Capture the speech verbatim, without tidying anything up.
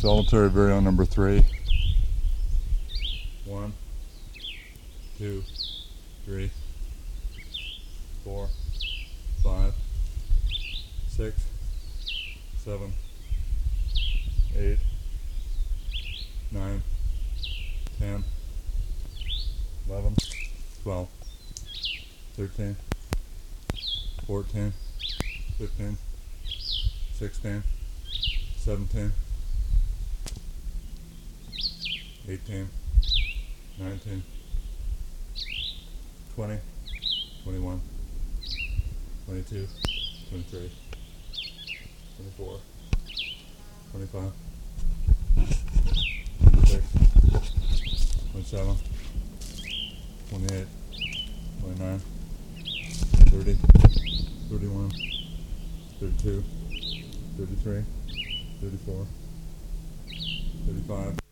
Solitary burial number three. One, two, three, four, five, six, seven, eight, nine, ten, eleven, twelve, thirteen, fourteen, fifteen, sixteen, seventeen, eighteen, nineteen, twenty, twenty-one, twenty-two, twenty-three, twenty-four, twenty-five, twenty-six, twenty-seven, twenty-eight, twenty-nine, thirty, thirty-one, thirty-two, thirty-three, thirty-four, thirty-five,